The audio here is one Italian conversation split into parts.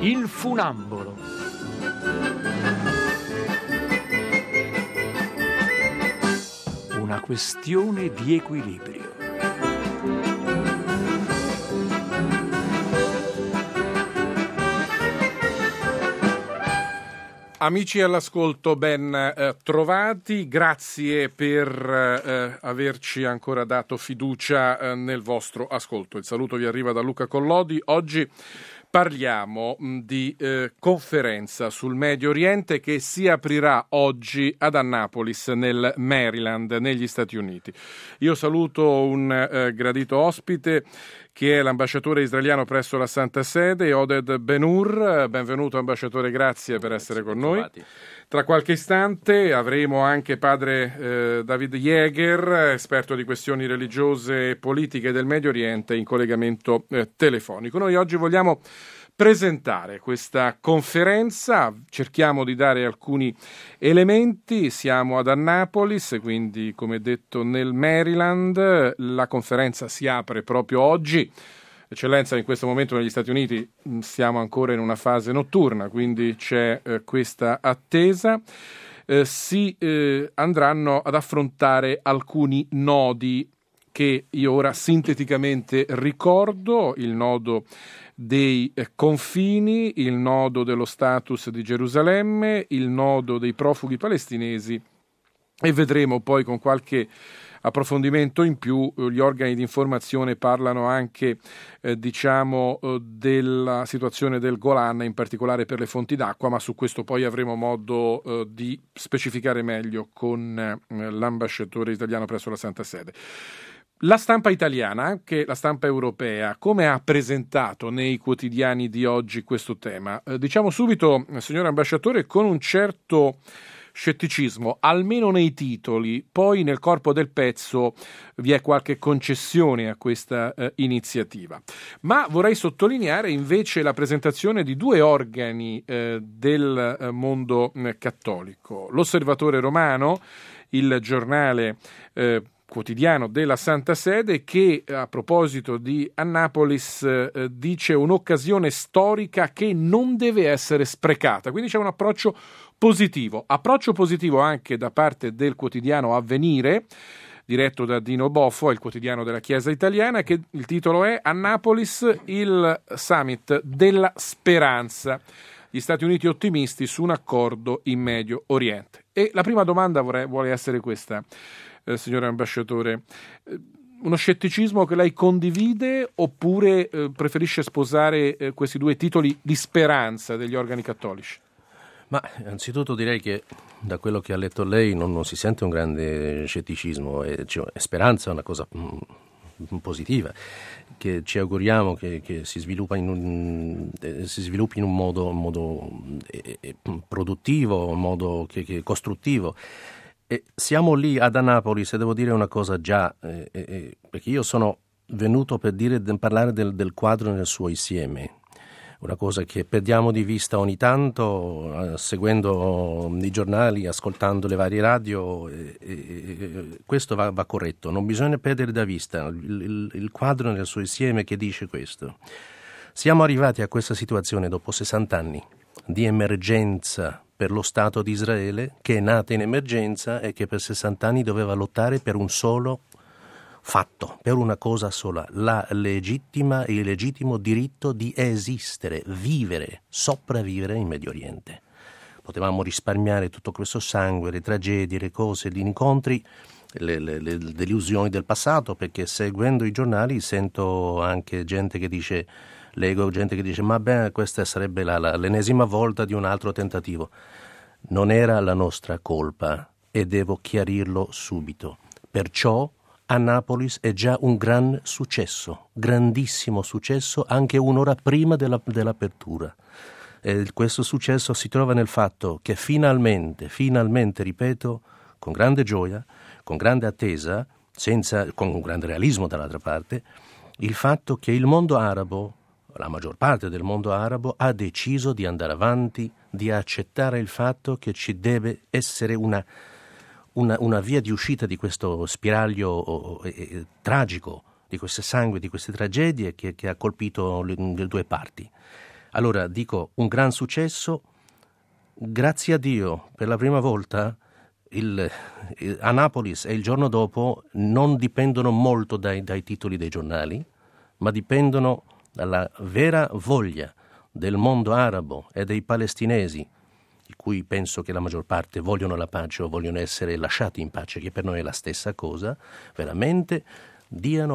Il funambolo. Una questione di equilibrio. Amici all'ascolto, ben trovati, grazie per averci ancora dato fiducia nel vostro ascolto. Il saluto vi arriva da Luca Collodi. Oggi parliamo di conferenza sul Medio Oriente che si aprirà oggi ad Annapolis, nel Maryland, negli Stati Uniti. Io saluto un gradito ospite che è l'ambasciatore israeliano presso la Santa Sede, Oded Ben-Hur. Benvenuto ambasciatore, grazie per essere con noi. Tra qualche istante avremo anche padre David Yeager, esperto di questioni religiose e politiche del Medio Oriente, in collegamento telefonico. Noi oggi vogliamo presentare questa conferenza, cerchiamo di dare alcuni elementi. Siamo ad Annapolis, quindi come detto nel Maryland. La conferenza si apre proprio oggi. Eccellenza, in questo momento negli Stati Uniti siamo ancora in una fase notturna, quindi c'è questa attesa. Si andranno ad affrontare alcuni nodi che io ora sinteticamente ricordo: il nodo dei confini, il nodo dello status di Gerusalemme, il nodo dei profughi palestinesi, e vedremo poi con qualche approfondimento in più. Gli organi di informazione parlano anche della situazione del Golan, in particolare per le fonti d'acqua, ma su questo poi avremo modo di specificare meglio con l'ambasciatore italiano presso la Santa Sede. La stampa italiana, anche la stampa europea, come ha presentato nei quotidiani di oggi questo tema? Diciamo subito, signor ambasciatore, con un certo scetticismo, almeno nei titoli. Poi nel corpo del pezzo vi è qualche concessione a questa iniziativa. Ma vorrei sottolineare invece la presentazione di due organi del mondo cattolico: l'Osservatore Romano, il giornale quotidiano della Santa Sede, che a proposito di Annapolis dice un'occasione storica che non deve essere sprecata. Quindi c'è un approccio positivo anche da parte del quotidiano Avvenire, diretto da Dino Boffo, il quotidiano della Chiesa italiana, che il titolo è Annapolis, il summit della speranza. Gli Stati Uniti ottimisti su un accordo in Medio Oriente. E la prima domanda vuole essere questa, signor ambasciatore: uno scetticismo che lei condivide oppure preferisce sposare questi due titoli di speranza degli organi cattolici? Ma innanzitutto direi che da quello che ha letto lei non si sente un grande scetticismo, speranza è una cosa positiva, che ci auguriamo che si sviluppi in un modo produttivo, un modo che costruttivo. E siamo lì ad Annapolis, e devo dire una cosa già, perché io sono venuto per parlare del quadro nel suo insieme. Una cosa che perdiamo di vista ogni tanto, seguendo i giornali, ascoltando le varie radio, questo va corretto. Non bisogna perdere da vista il quadro nel suo insieme che dice questo. Siamo arrivati a questa situazione dopo 60 anni di emergenza per lo Stato di Israele, che è nata in emergenza e che per 60 anni doveva lottare per un solo fatto, per una cosa sola: il legittimo diritto di esistere, vivere, sopravvivere in Medio Oriente. Potevamo risparmiare tutto questo sangue, le tragedie, le cose, gli incontri, le delusioni del passato, perché seguendo i giornali sento anche gente che dice, leggo gente che dice: ma beh, questa sarebbe l'ennesima volta di un altro tentativo. Non era la nostra colpa e devo chiarirlo subito. Perciò Annapolis è già un gran successo, grandissimo successo, anche un'ora prima dell'apertura. E questo successo si trova nel fatto che finalmente, ripeto, con grande gioia, con grande attesa, con un grande realismo dall'altra parte, il fatto che il mondo arabo, la maggior parte del mondo arabo, ha deciso di andare avanti, di accettare il fatto che ci deve essere una via di uscita di questo spiraglio tragico, di questo sangue, di queste tragedie che ha colpito le due parti. Allora dico, un gran successo, grazie a Dio, per la prima volta Annapolis e il giorno dopo non dipendono molto dai titoli dei giornali, ma dipendono dalla vera voglia del mondo arabo e dei palestinesi, di cui penso che la maggior parte vogliono la pace o vogliono essere lasciati in pace, che per noi è la stessa cosa, veramente diano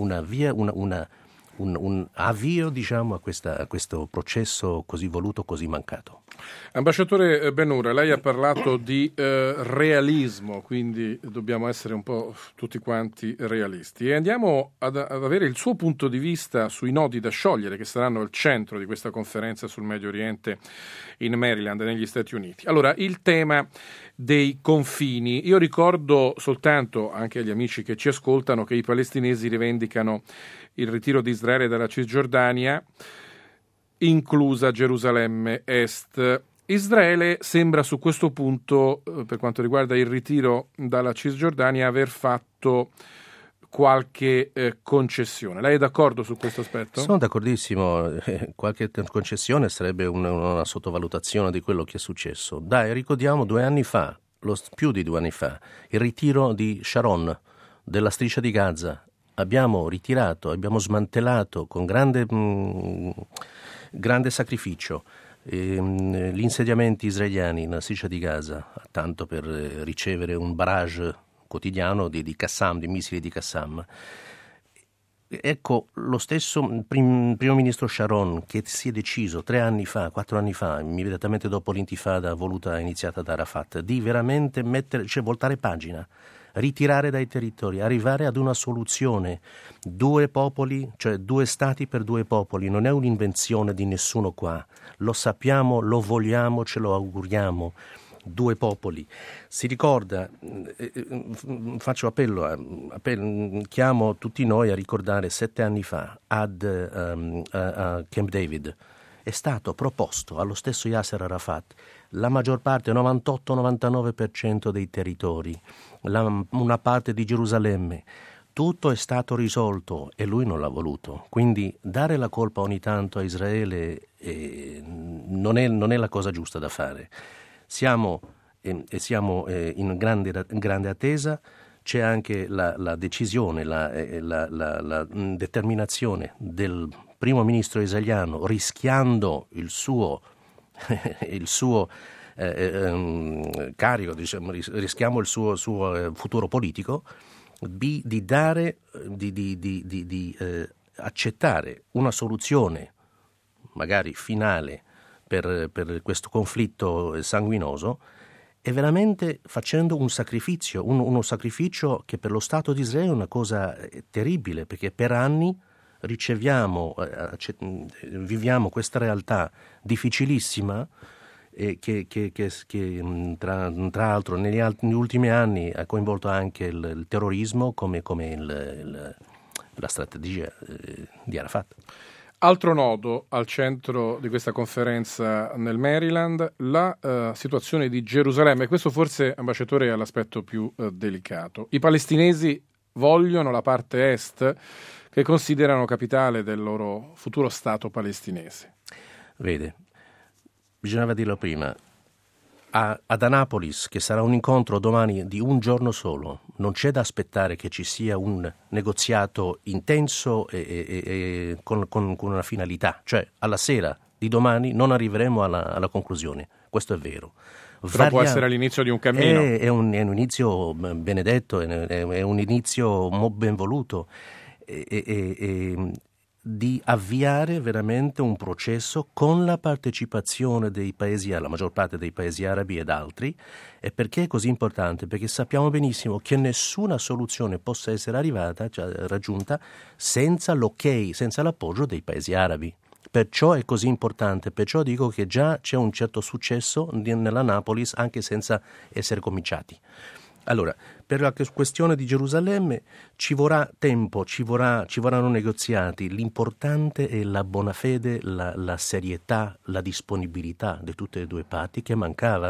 un avvio, diciamo, a questo processo così voluto, così mancato. Ambasciatore Ben-Hur, lei ha parlato di realismo, quindi dobbiamo essere un po' tutti quanti realisti. E andiamo ad avere il suo punto di vista sui nodi da sciogliere che saranno al centro di questa conferenza sul Medio Oriente in Maryland, negli Stati Uniti. Allora, il tema dei confini. Io ricordo soltanto, anche agli amici che ci ascoltano, che i palestinesi rivendicano il ritiro di Israele dalla Cisgiordania, inclusa Gerusalemme Est. Israele sembra su questo punto, per quanto riguarda il ritiro dalla Cisgiordania, aver fatto qualche concessione. Lei è d'accordo su questo aspetto? Sono d'accordissimo. Qualche concessione sarebbe una sottovalutazione di quello che è successo. Dai, ricordiamo 2 anni fa, più di 2 anni fa, il ritiro di Sharon, della striscia di Gaza. Abbiamo ritirato, abbiamo smantellato con grande sacrificio gli insediamenti israeliani nella striscia di Gaza, tanto per ricevere un barrage quotidiano di Qassam, di missili di Qassam. Ecco, lo stesso primo ministro Sharon, che si è deciso 3 anni fa, 4 anni fa, immediatamente dopo l'intifada iniziata da Arafat, di veramente voltare pagina, ritirare dai territori, arrivare ad una soluzione, 2 popoli, cioè 2 stati per 2 popoli, non è un'invenzione di nessuno qua, lo sappiamo, lo vogliamo, ce lo auguriamo, 2 popoli. Si ricorda, faccio appello, chiamo tutti noi a ricordare 7 anni fa a Camp David, è stato proposto allo stesso Yasser Arafat la maggior parte, 98-99% dei territori, una parte di Gerusalemme, tutto è stato risolto e lui non l'ha voluto. Quindi dare la colpa ogni tanto a Israele non è la cosa giusta da fare. Siamo in grande attesa. C'è anche la decisione, la determinazione del primo ministro israeliano, rischiando il suo carico, diciamo, rischiamo il suo futuro politico, di accettare una soluzione magari finale per questo conflitto sanguinoso, e veramente facendo un sacrificio, uno sacrificio che per lo Stato di Israele è una cosa terribile, perché per anni viviamo questa realtà difficilissima che tra l'altro negli ultimi anni ha coinvolto anche il terrorismo come la strategia di Arafat. Altro nodo al centro di questa conferenza nel Maryland, la situazione di Gerusalemme. Questo forse, ambasciatore, è l'aspetto più delicato. I palestinesi vogliono la parte est che considerano capitale del loro futuro Stato palestinese. Vede, bisognava dirlo prima. Ad Annapolis, che sarà un incontro domani di un giorno solo, non c'è da aspettare che ci sia un negoziato intenso e con una finalità. Cioè, alla sera di domani non arriveremo alla conclusione. Questo è vero. Però può essere l'inizio di un cammino. È un inizio benedetto, è un inizio ben voluto. Di avviare veramente un processo con la partecipazione dei paesi, la maggior parte dei paesi arabi ed altri. E perché è così importante? Perché sappiamo benissimo che nessuna soluzione possa essere raggiunta senza l'ok, senza l'appoggio dei paesi arabi. Perciò è così importante, perciò dico che già c'è un certo successo nell'Annapolis anche senza essere cominciati. Allora, per la questione di Gerusalemme ci vorrà tempo, ci vorranno negoziati. L'importante è la buona fede, la serietà, la disponibilità di tutte e 2 parti che mancava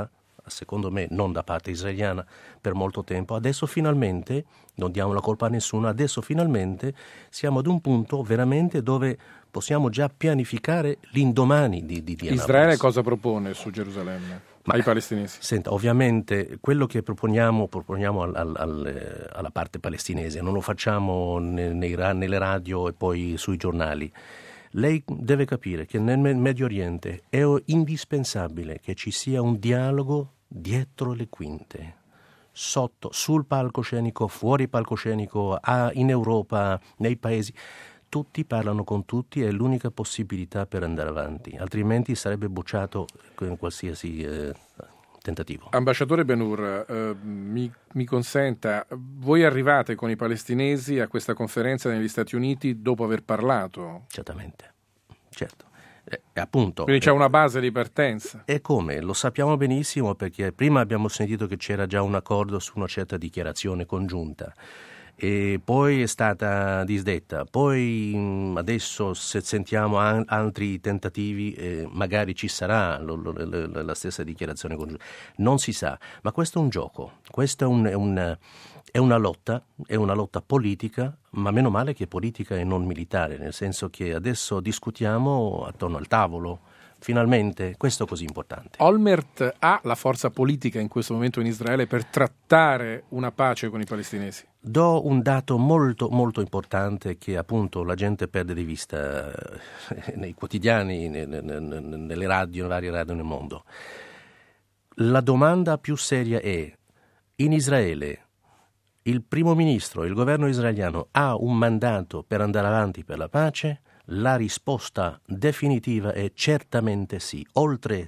secondo me non da parte israeliana per molto tempo. Adesso finalmente, non diamo la colpa a nessuno, adesso finalmente siamo ad un punto veramente dove possiamo già pianificare l'indomani di Israele cosa propone su Gerusalemme ai palestinesi? Senta, ovviamente quello che proponiamo alla parte palestinese, non lo facciamo nelle radio e poi sui giornali. Lei deve capire che nel Medio Oriente è indispensabile che ci sia un dialogo dietro le quinte, sotto, sul palcoscenico, fuori palcoscenico, in Europa, nei paesi. Tutti parlano con tutti, è l'unica possibilità per andare avanti, altrimenti sarebbe bocciato qualsiasi tentativo. Ambasciatore Ben-Hur, mi consenta, voi arrivate con i palestinesi a questa conferenza negli Stati Uniti dopo aver parlato? Certamente, certo. Appunto, quindi c'è una base di partenza. E come? Lo sappiamo benissimo perché prima abbiamo sentito che c'era già un accordo su una certa dichiarazione congiunta. E poi è stata disdetta, poi adesso se sentiamo altri tentativi magari ci sarà la stessa dichiarazione congiunta, non si sa, ma questo è un gioco, questo è una lotta politica, ma meno male che politica e non militare, nel senso che adesso discutiamo attorno al tavolo. Finalmente, questo è così importante. Olmert ha la forza politica in questo momento in Israele per trattare una pace con i palestinesi? Do un dato molto molto importante che appunto la gente perde di vista nei quotidiani, nelle radio, varie radio nel mondo. La domanda più seria è: in Israele il primo ministro, il governo israeliano ha un mandato per andare avanti per la pace? La risposta definitiva è certamente sì, oltre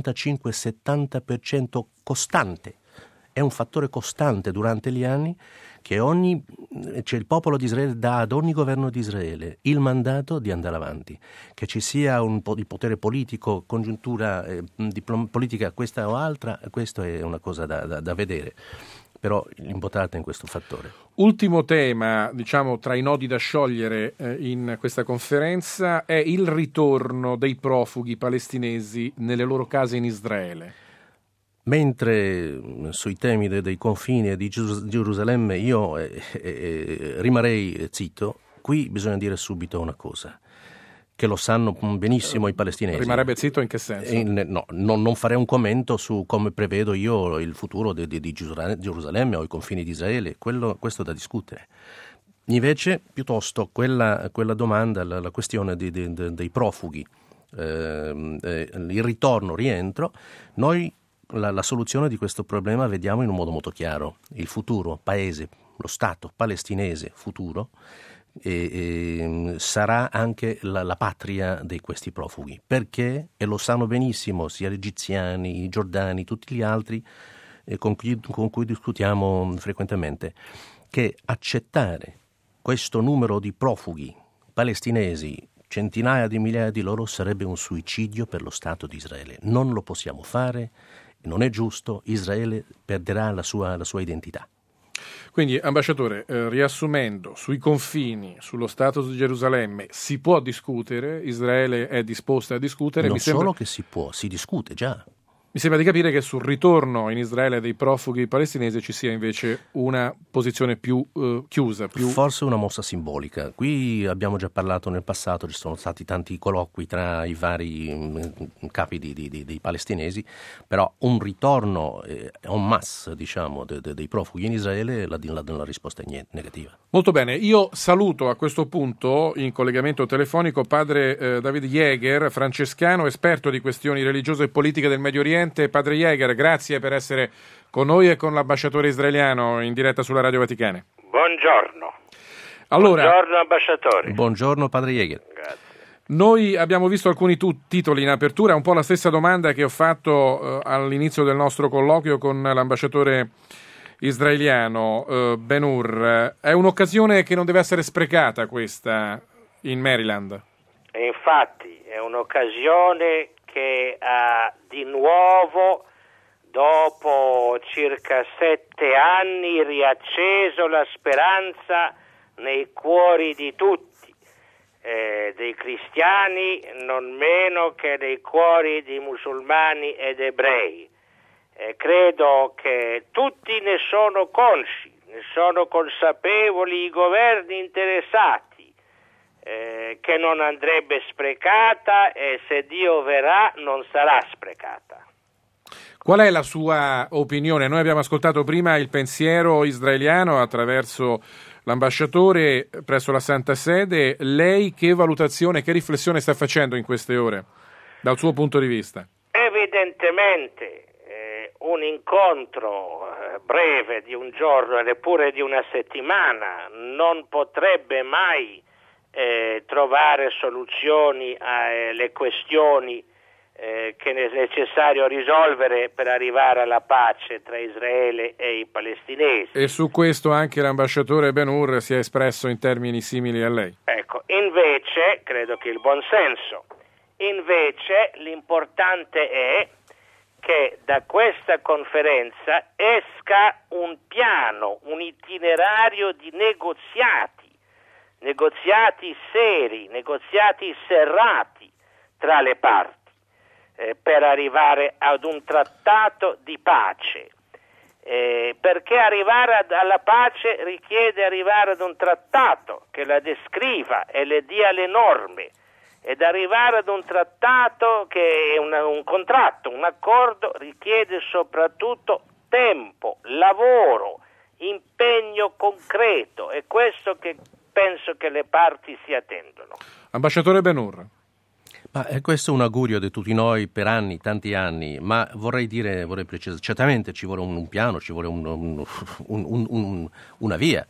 65-70% costante. È un fattore costante durante gli anni che il popolo di Israele dà ad ogni governo di Israele il mandato di andare avanti. Che ci sia un po' di potere politico, congiuntura politica questa o altra, questo è una cosa da vedere. Però l'importante è in questo fattore. Ultimo tema, diciamo, tra i nodi da sciogliere in questa conferenza è il ritorno dei profughi palestinesi nelle loro case in Israele. Mentre sui temi dei confini e di Gerusalemme io rimarrei zitto, qui bisogna dire subito una cosa, che lo sanno benissimo i palestinesi. Rimarrebbe zitto in che senso? No, non farei un commento su come prevedo io il futuro di Gerusalemme o i confini di Israele, questo è da discutere. Invece, piuttosto, quella domanda, la questione dei profughi, il rientro, noi la soluzione di questo problema vediamo in un modo molto chiaro. Il futuro paese, lo Stato palestinese futuro, sarà anche la patria di questi profughi, perché, e lo sanno benissimo sia gli egiziani, i giordani, tutti gli altri con cui discutiamo frequentemente, che accettare questo numero di profughi palestinesi, centinaia di migliaia di loro, sarebbe un suicidio per lo Stato di Israele. Non lo possiamo fare, non è giusto, Israele perderà la sua identità. Quindi, ambasciatore, riassumendo, sui confini, sullo Stato di Gerusalemme si può discutere, Israele è disposta a discutere. Solo che si può, si discute già. Mi sembra di capire che sul ritorno in Israele dei profughi palestinesi ci sia invece una posizione più chiusa. Forse una mossa simbolica. Qui abbiamo già parlato nel passato, ci sono stati tanti colloqui tra i vari capi dei palestinesi, però un ritorno en masse, diciamo, dei profughi in Israele, la risposta è negativa. Molto bene, io saluto a questo punto in collegamento telefonico padre David Jäger, francescano, esperto di questioni religiose e politiche del Medio Oriente. Padre Jäger, grazie per essere con noi e con l'ambasciatore israeliano in diretta sulla Radio Vaticana. Buongiorno. Allora, buongiorno ambasciatore. Buongiorno padre Jäger. Grazie. Noi abbiamo visto alcuni titoli in apertura, un po' la stessa domanda che ho fatto all'inizio del nostro colloquio con l'ambasciatore israeliano Ben-Hur. È un'occasione che non deve essere sprecata questa in Maryland. E infatti è un'occasione che ha di nuovo, dopo circa 7 anni, riacceso la speranza nei cuori di tutti, dei cristiani non meno che nei cuori di musulmani ed ebrei. Credo che tutti ne sono consci, ne sono consapevoli i governi interessati, che non andrebbe sprecata e se Dio verrà non sarà sprecata. Qual è la sua opinione? Noi abbiamo ascoltato prima il pensiero israeliano attraverso l'ambasciatore presso la Santa Sede. Lei che valutazione, che riflessione sta facendo in queste ore, dal suo punto di vista? Evidentemente un incontro breve di un giorno e neppure di una settimana non potrebbe mai trovare soluzioni alle questioni che è necessario risolvere per arrivare alla pace tra Israele e i palestinesi. E su questo anche l'ambasciatore Ben-Hur si è espresso in termini simili a lei. Ecco, invece, credo che il buonsenso, invece l'importante è che da questa conferenza esca un piano, un itinerario di negoziati seri, negoziati serrati tra le parti, per arrivare ad un trattato di pace, perché arrivare alla pace richiede arrivare ad un trattato che la descriva e le dia le norme, ed arrivare ad un trattato che è un contratto, un accordo, richiede soprattutto tempo, lavoro, impegno concreto, è questo che penso che le parti si attendono. Ambasciatore Ben-Hur. Ma questo è un augurio di tutti noi per anni, tanti anni, ma vorrei precisare, certamente ci vuole un piano, ci vuole una via,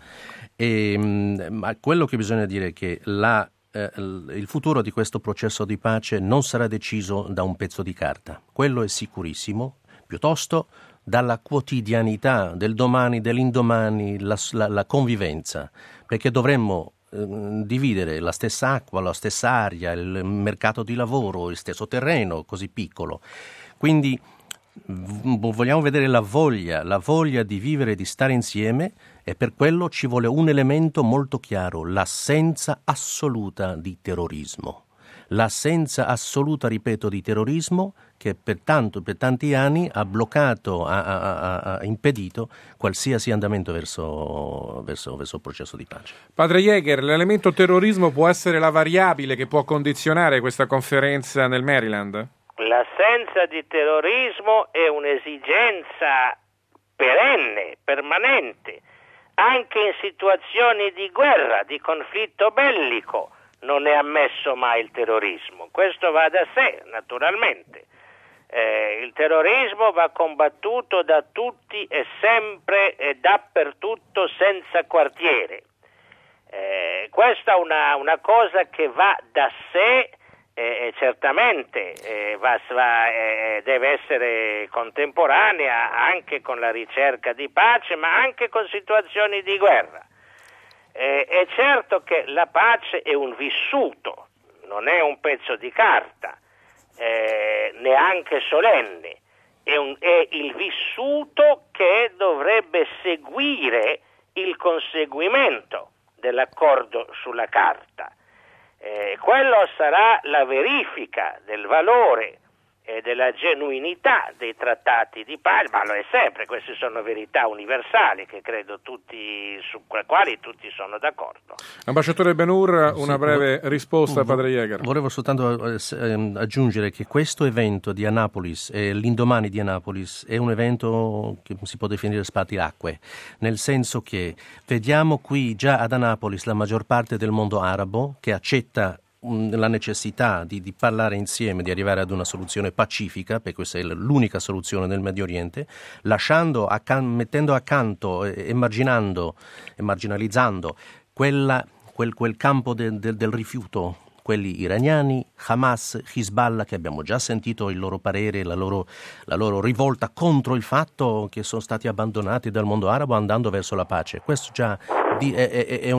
ma quello che bisogna dire è che il futuro di questo processo di pace non sarà deciso da un pezzo di carta, quello è sicurissimo, piuttosto dalla quotidianità del domani, dell'indomani, la convivenza, perché dovremmo dividere la stessa acqua, la stessa aria, il mercato di lavoro, il stesso terreno così piccolo. Quindi vogliamo vedere la voglia di vivere e di stare insieme, e per quello ci vuole un elemento molto chiaro: l'assenza assoluta di terrorismo. L'assenza assoluta, ripeto, di terrorismo che per tanti anni ha bloccato, ha impedito qualsiasi andamento verso il processo di pace. Padre Jäger, l'elemento terrorismo può essere la variabile che può condizionare questa conferenza nel Maryland? L'assenza di terrorismo è un'esigenza perenne, permanente, anche in situazioni di guerra, di conflitto bellico. Non è ammesso mai il terrorismo, questo va da sé, naturalmente. Il terrorismo va combattuto da tutti e sempre e dappertutto, senza quartiere. Questa è una cosa che va da sé, certamente deve essere contemporanea anche con la ricerca di pace, ma anche con situazioni di guerra. È certo che la pace è un vissuto, non è un pezzo di carta, neanche solenne, è il vissuto che dovrebbe seguire il conseguimento dell'accordo sulla carta. Quello sarà la verifica del valore e della genuinità dei trattati di pace, ma lo è sempre, queste sono verità universali che credo su le quali tutti sono d'accordo. Ambasciatore Ben-Hur, una breve risposta, Padre Jäger. Volevo soltanto aggiungere che questo evento di Annapolis e l'indomani di Annapolis è un evento che si può definire spartiracque, nel senso che vediamo qui già ad Annapolis la maggior parte del mondo arabo che accetta la necessità di parlare insieme, di arrivare ad una soluzione pacifica, perché questa è l'unica soluzione nel Medio Oriente, mettendo accanto e marginalizzando quel campo del rifiuto, quelli iraniani, Hamas, Hezbollah, che abbiamo già sentito il loro parere, la loro rivolta contro il fatto che sono stati abbandonati dal mondo arabo andando verso la pace. Questo già è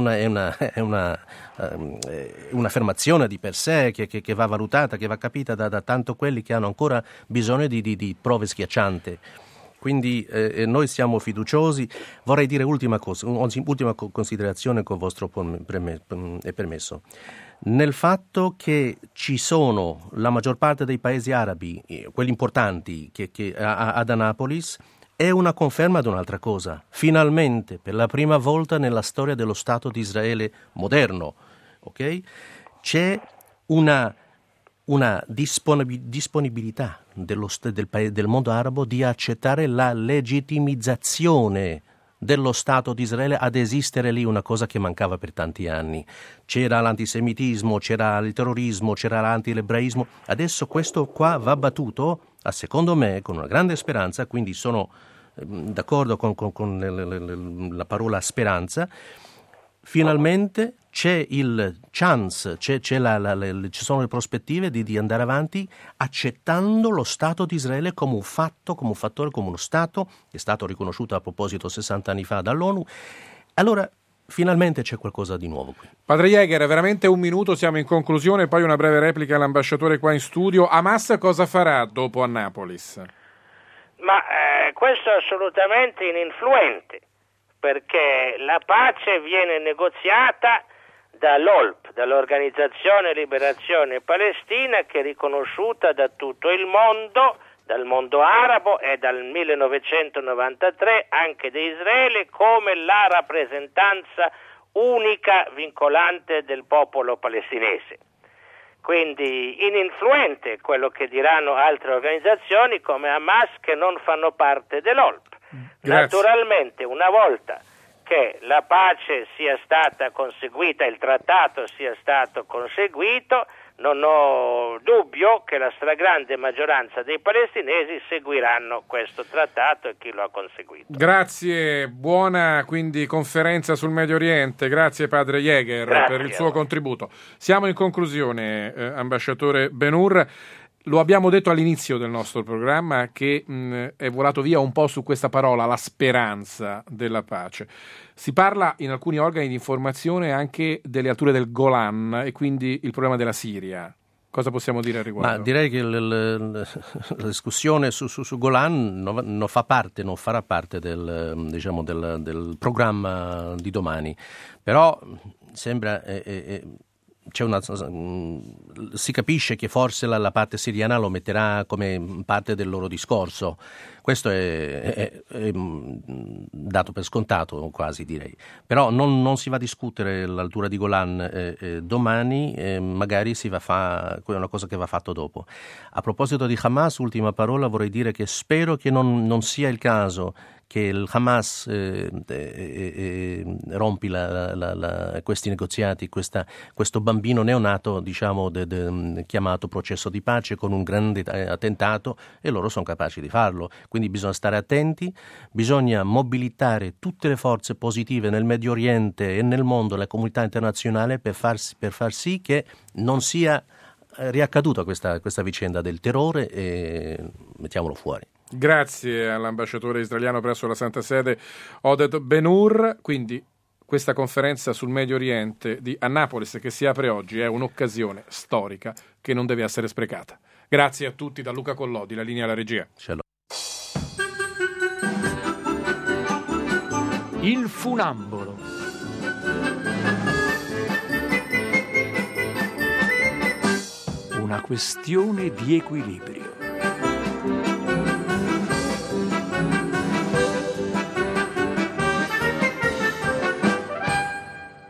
un'affermazione di per sé che va valutata, che va capita da tanto quelli che hanno ancora bisogno di prove schiaccianti. Quindi noi siamo fiduciosi. Vorrei dire ultima considerazione con vostro permesso. nel fatto che ci sono la maggior parte dei paesi arabi, quelli importanti che ad Annapolis, è una conferma di un'altra cosa. Finalmente, per la prima volta nella storia dello Stato di Israele moderno, okay, c'è una disponibilità del mondo arabo di accettare la legittimizzazione dello Stato di Israele ad esistere lì, una cosa che mancava per tanti anni. C'era l'antisemitismo, c'era il terrorismo, c'era l'antiebraismo. Adesso questo qua va battuto, secondo me, con una grande speranza, quindi sono d'accordo con la parola speranza. Finalmente c'è il chance, ci sono le prospettive di andare avanti accettando lo Stato di Israele come un fatto, come un fattore, come uno Stato che è stato riconosciuto a proposito 60 anni fa dall'ONU. Allora finalmente c'è qualcosa di nuovo qui. Padre Jäger, veramente un minuto, siamo in conclusione, poi una breve replica all'ambasciatore qua in studio. Hamas cosa farà dopo Annapolis? Ma questo è assolutamente ininfluente, perché la pace viene negoziata dall'OLP, dall'Organizzazione Liberazione Palestina, che è riconosciuta da tutto il mondo, dal mondo arabo e dal 1993 anche da Israele come la rappresentanza unica vincolante del popolo palestinese. Quindi ininfluente quello che diranno altre organizzazioni come Hamas, che non fanno parte dell'OLP. Grazie. Naturalmente, una volta che la pace sia stata conseguita, il trattato sia stato conseguito, non ho dubbio che la stragrande maggioranza dei palestinesi seguiranno questo trattato e chi lo ha conseguito. Grazie, buona quindi conferenza sul Medio Oriente. Grazie Padre Jäger per il suo contributo. Siamo in conclusione, ambasciatore Ben-Hur. Lo abbiamo detto all'inizio del nostro programma che è volato via un po' su questa parola, la speranza della pace. Si parla in alcuni organi di informazione anche delle alture del Golan e quindi il problema della Siria. Cosa possiamo dire al riguardo? Ma direi che la discussione su Golan non farà parte del programma di domani, però sembra... si capisce che forse la parte siriana lo metterà come parte del loro discorso. Questo è dato per scontato, quasi direi. Però non si va a discutere l'altura di Golan domani, magari si va a fare una cosa che va fatto dopo. A proposito di Hamas, ultima parola, vorrei dire che spero che non sia il caso che il Hamas rompi questi negoziati, questo bambino neonato, chiamato processo di pace, con un grande attentato, e loro sono capaci di farlo. Quindi bisogna stare attenti, bisogna mobilitare tutte le forze positive nel Medio Oriente e nel mondo, la comunità internazionale, per far sì che non sia riaccaduta questa vicenda del terrore, e mettiamolo fuori. Grazie all'ambasciatore israeliano presso la Santa Sede Oded Ben-Hur. Quindi questa conferenza sul Medio Oriente di Annapolis che si apre oggi è un'occasione storica che non deve essere sprecata. Grazie a tutti da Luca Collodi, la linea alla regia. Il funambolo. Una questione di equilibrio.